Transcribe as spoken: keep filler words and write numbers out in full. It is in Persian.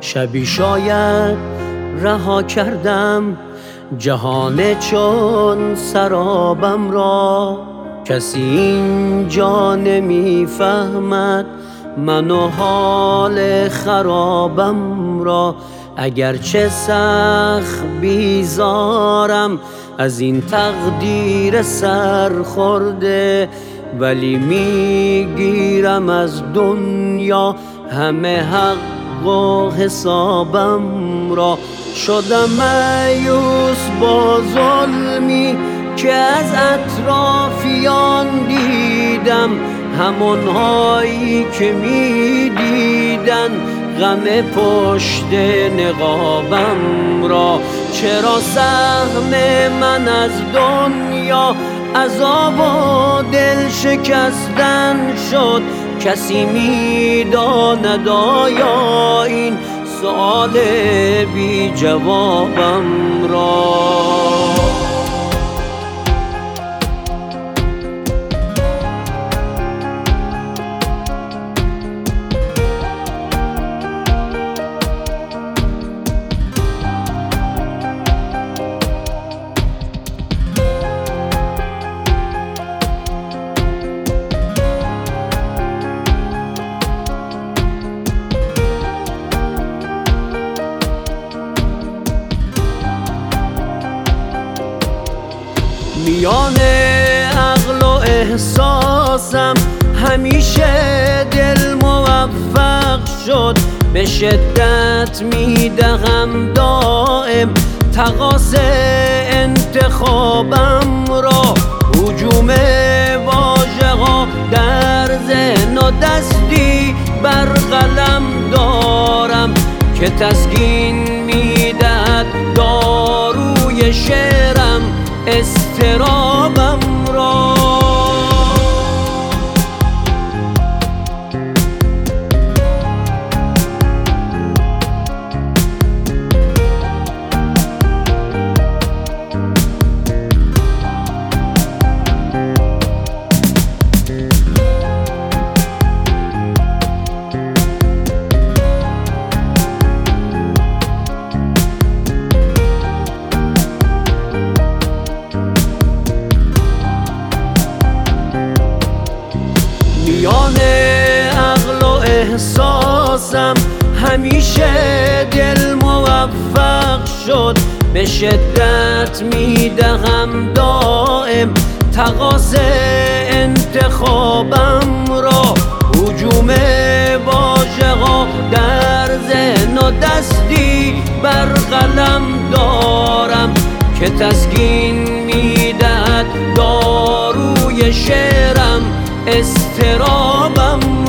شبی شاید رها کردم جهان چون سرابم را، کسی اینجا نمیفهمد من و حال خرابم را. اگرچه سخت بیزارم از این تقدیر سرخورده، ولی میگیرم از دنیا همه حق و حسابم را. شدم مایوس با ظلمی که از اطرافیان دیدم، همونهایی که میدیدن غم پشت نقابم را. چرا سهم من از دنیا عذاب و دل شکستن شد؟ کسی میداند آیا این سؤال بی جوابم را؟ میان عقل و احساسم همیشه دل موفق شد، به شدت میدهم دائم تقاص انتخابم را. هجوم واژه ها در ذهن و دستی بر قلم دارم که تسکین میدهد داروی شعرم اضطرابم را. میان عقل و احساسم همیشه دل موفق شد، به شدت میدهم دائم تقاص انتخابم را. هجوم واژه ها در ذهن و دستی بر قلم دارم که تسکین میدهد داروی شعرم اضطرابم